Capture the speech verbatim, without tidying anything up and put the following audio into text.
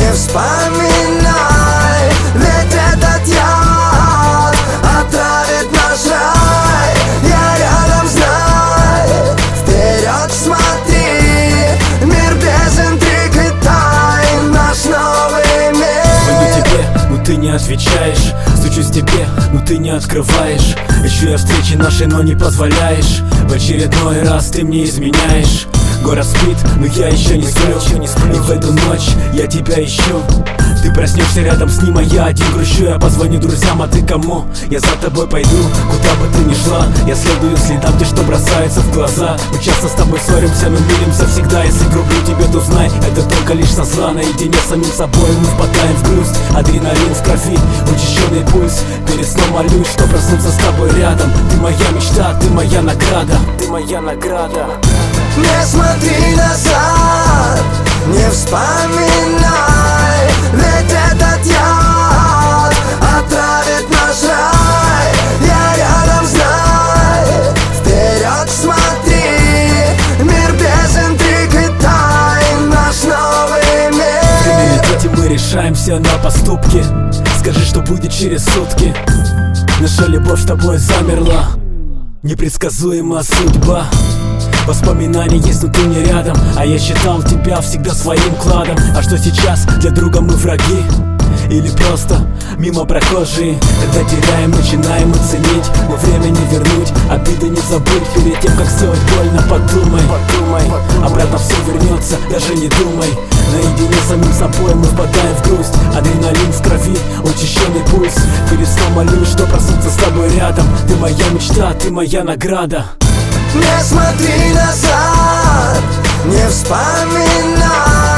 не вспоминай, ведь этот яд отравит наш рай. Я рядом, знай, вперед смотри, мир без интриг и тайн, наш новый мир. Звоню тебе, но ты не отвечаешь, стучусь тебе, но ты не открываешь. Ищу я встречи нашей, но не позволяешь. В очередной раз ты мне изменяешь. Город спит, но я еще не сплю, еще не сплю. И в эту ночь я тебя ищу. Ты проснешься рядом с ним, а я один грущу. Я позвоню друзьям, а ты кому? Я за тобой пойду, куда бы ты ни шла. Я следую следам, ты что бросается в глаза. Мы часто с тобой ссоримся, но миримся всегда. Если грублю тебе, то знай, это только лишь со зла. Наедине с самим собой мы впадаем в грусть. Адреналин в крови, учащенный пульс. Перед сном молюсь, что проснуться с тобой рядом. Ты моя мечта, ты моя награда. Ты моя награда. Не смотри назад, не вспоминай, ведь этот яд отравит наш рай. Я рядом, знай, вперед смотри, мир без интриг и тайн, наш новый мир. Время лететь, и мы решаемся на поступки. Скажи, что будет через сутки. Наша любовь с тобой замерла, непредсказуема судьба. Воспоминания есть, но ты не рядом. А я считал тебя всегда своим кладом. А что сейчас? Для друга мы враги? Или просто мимо прохожие? Когда теряем, начинаем оценить, но время не вернуть, обиды не забыть. Перед тем, как сделать больно, подумай, подумай. Обратно все вернется, даже не думай. Наедине с самим собой мы впадаем в грусть. Адреналин в крови, учащенный пульс. Перед сном молюсь, что проснуться с тобой рядом. Ты моя мечта, ты моя награда. Не смотри назад, не вспоминай,